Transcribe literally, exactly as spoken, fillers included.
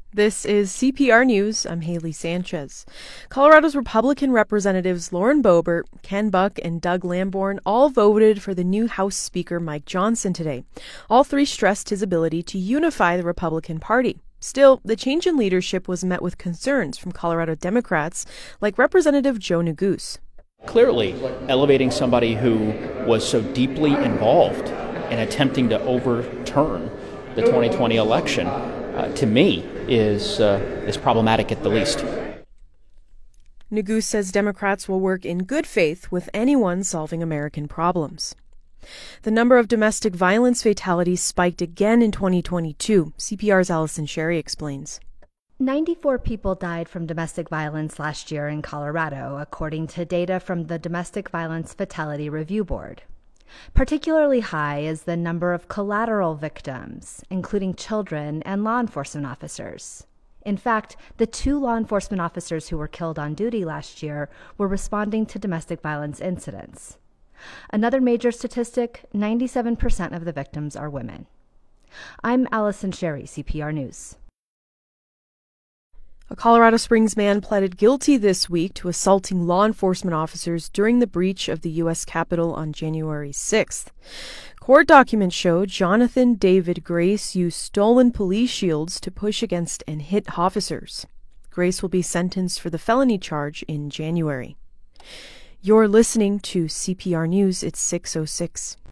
This is C P R News. I'm Haley Sanchez. Colorado's Republican representatives Lauren Boebert, Ken Buck, and Doug Lamborn all voted for the new House Speaker Mike Johnson today. All three stressed his ability to unify the Republican Party. Still, the change in leadership was met with concerns from Colorado Democrats like Representative Joe Neguse. Clearly, elevating somebody who was so deeply involved in attempting to overturn the twenty twenty election, uh, to me, is uh, is problematic at the least. Neguse says Democrats will work in good faith with anyone solving American problems. The number of domestic violence fatalities spiked again in twenty twenty-two. C P R's Allison Sherry explains. ninety-four people died from domestic violence last year in Colorado, according to data from the Domestic Violence Fatality Review Board. Particularly high is the number of collateral victims, including children and law enforcement officers. In fact, the two law enforcement officers who were killed on duty last year were responding to domestic violence incidents. Another major statistic, ninety-seven percent of the victims are women. I'm Allison Sherry, C P R News. A Colorado Springs man pleaded guilty this week to assaulting law enforcement officers during the breach of the U S Capitol on January sixth. Court documents show Jonathan David Grace used stolen police shields to push against and hit officers. Grace will be sentenced for the felony charge in January. You're listening to C P R News. It's six oh six.